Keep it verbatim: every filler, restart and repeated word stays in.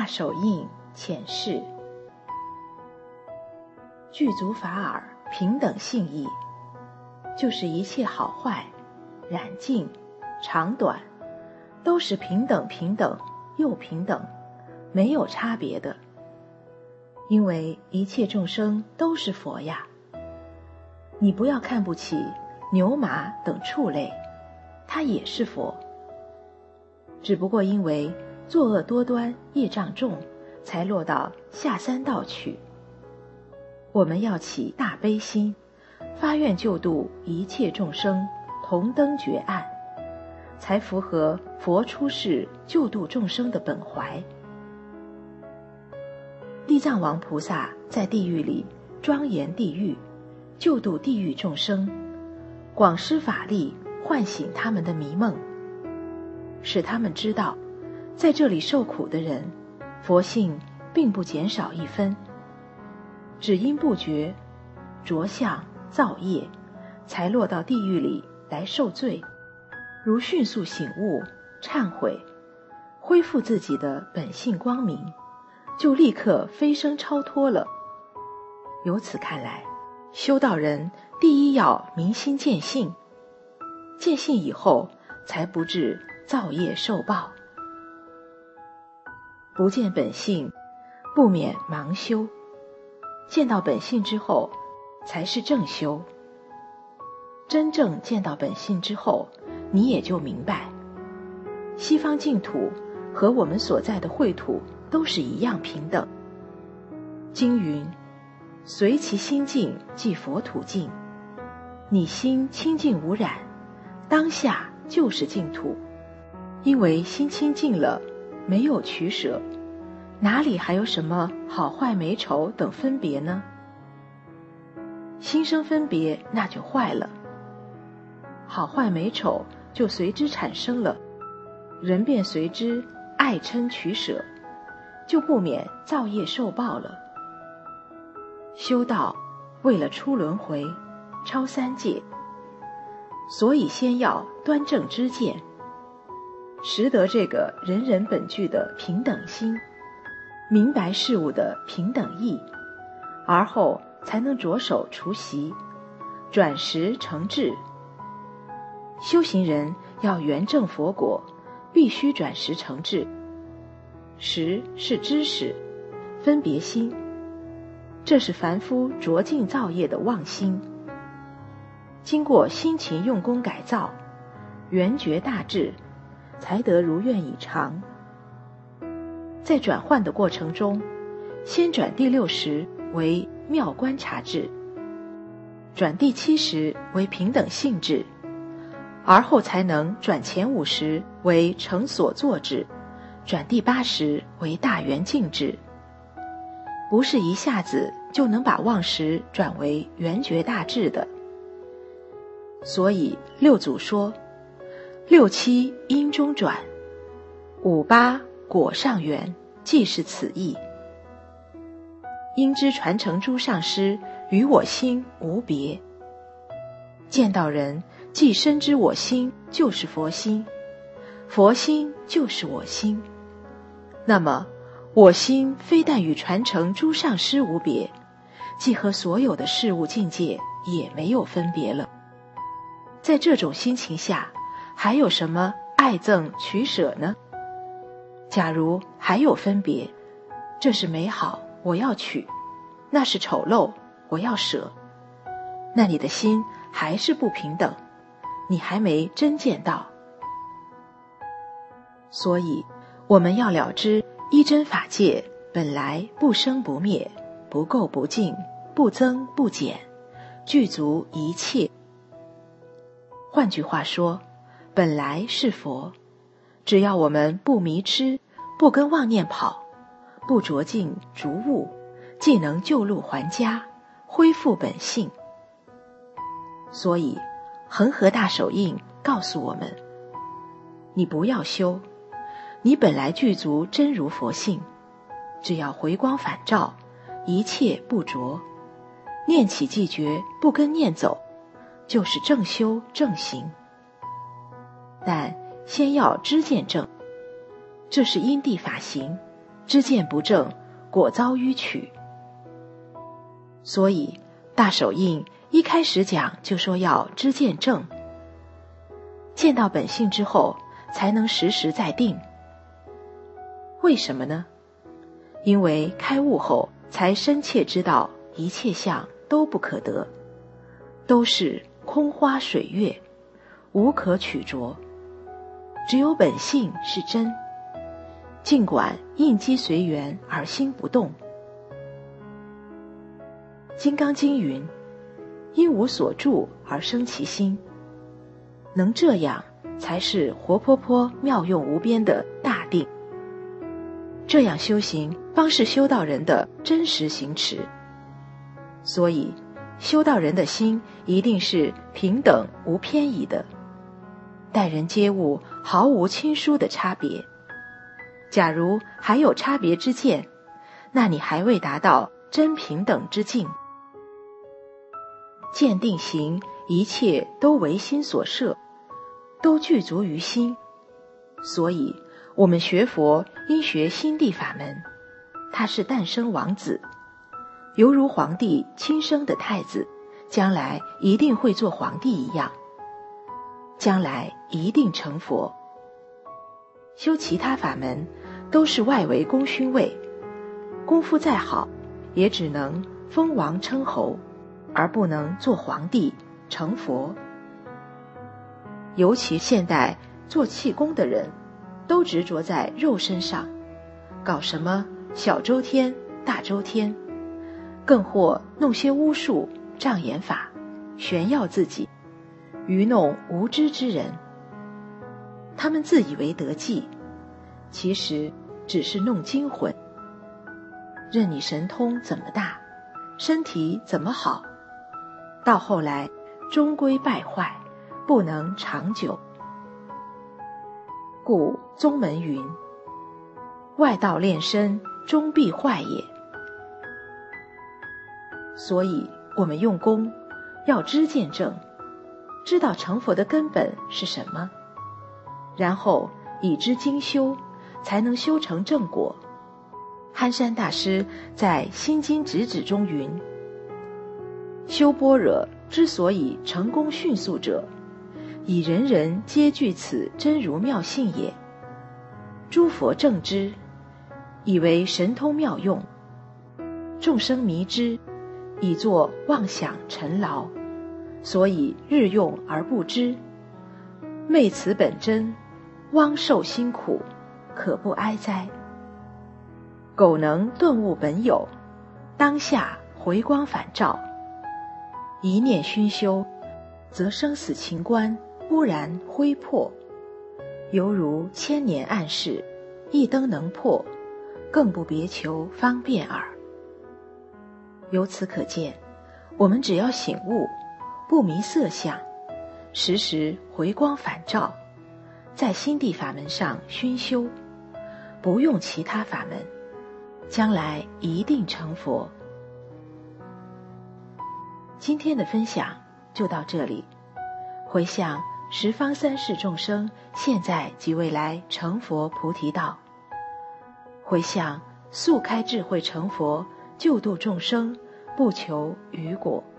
大手印浅释。具足法尔平等性义，就是一切好坏、染净、长短，都是平等平等又平等，没有差别的。因为一切众生都是佛呀。你不要看不起牛马等畜类，它也是佛，只不过因为作恶多端，业障重，才落到下三道去。我们要起大悲心，发愿救度一切众生，同登绝岸，才符合佛出世救度众生的本怀。地藏王菩萨在地狱里庄严地狱，救度地狱众生，广施法力，唤醒他们的迷梦，使他们知道在这里受苦的人，佛性并不减少一分，只因不觉着相造业，才落到地狱里来受罪。如迅速醒悟忏悔，恢复自己的本性光明，就立刻飞升超脱了。由此看来，修道人第一要明心见性，见性以后才不致造业受报。不见本性，不免盲修，见到本性之后才是正修。真正见到本性之后，你也就明白，西方净土和我们所在的秽土都是一样平等。经云，随其心净即佛土净，你心清净无染，当下就是净土。因为心清净了，没有取舍，哪里还有什么好坏美丑等分别呢？心生分别，那就坏了，好坏美丑就随之产生了，人便随之爱嗔取舍，就不免造业受报了。修道为了出轮回，超三界，所以先要端正知见，识得这个人人本具的平等心，明白事物的平等义，而后才能着手除习，转识成智。修行人要圆正佛果，必须转识成智。识是知识，分别心，这是凡夫浊净造业的妄心。经过辛勤用功改造，圆觉大智，才得如愿以偿。在转换的过程中，先转第六识为妙观察智，转第七识为平等性智，而后才能转前五识为成所作智，转第八识为大圆净智。不是一下子就能把妄识转为圆觉大智的。所以六祖说，六七因中转，五八果上圆，即是此意。因之传承诸上师，与我心无别。见到人既深知我心就是佛心，佛心就是我心，那么我心非但与传承诸上师无别，即和所有的事物境界也没有分别了。在这种心情下，还有什么爱憎取舍呢？假如还有分别，这是美好，我要取；那是丑陋，我要舍。那你的心还是不平等，你还没真见到。所以我们要了知一真法界本来不生不灭，不垢不净，不增不减，具足一切。换句话说，本来是佛，只要我们不迷痴，不跟妄念跑，不着境逐物，即能救路还家，恢复本性。所以恒河大手印告诉我们，你不要修，你本来具足真如佛性，只要回光返照，一切不着，念起即觉，不跟念走，就是正修正行。但先要知见正，这是因地法行， 知见不正，果遭迂曲。所以大手印一开始讲就说要知见正，见到本性之后才能实实在定。为什么呢？因为开悟后才深切知道一切相都不可得，都是空花水月，无可取着，只有本性是真，尽管应机随缘而心不动。金刚经云，因无所住而生其心，能这样才是活泼泼妙用无边的大定。这样修行方是修道人的真实行持。所以修道人的心一定是平等无偏倚的，待人接物毫无亲疏的差别。假如还有差别之见，那你还未达到真平等之境。见定行，一切都为心所摄，都具足于心。所以我们学佛应学心地法门，他是诞生王子，犹如皇帝亲生的太子，将来一定会做皇帝一样，将来一定成佛。修其他法门都是外围功勋位，功夫再好也只能封王称侯，而不能做皇帝成佛。尤其现代做气功的人都执着在肉身上，搞什么小周天大周天，更或弄些巫术障眼法，炫耀自己，愚弄无知之人。他们自以为得计，其实只是弄精魂，任你神通怎么大，身体怎么好，到后来终归败坏，不能长久。故宗门云，外道炼身，终必坏也。所以我们用功要知见正，知道成佛的根本是什么，然后以之精修，才能修成正果。憨山大师在心经直指中云，修般若之所以成功迅速者，以人人皆具此真如妙性也。诸佛正知，以为神通妙用，众生迷之，以作妄想尘劳，所以日用而不知。昧此本真，枉受辛苦，可不哀哉。苟能顿悟本有，当下回光返照，一念熏修，则生死情关忽然挥破，犹如千年暗室，一灯能破，更不别求方便耳。由此可见，我们只要醒悟，不迷色相，时时回光返照，在心地法门上熏修，不用其他法门，将来一定成佛。今天的分享就到这里，回向十方三世众生现在及未来成佛菩提道，回向速开智慧成佛，救度众生，不求余果。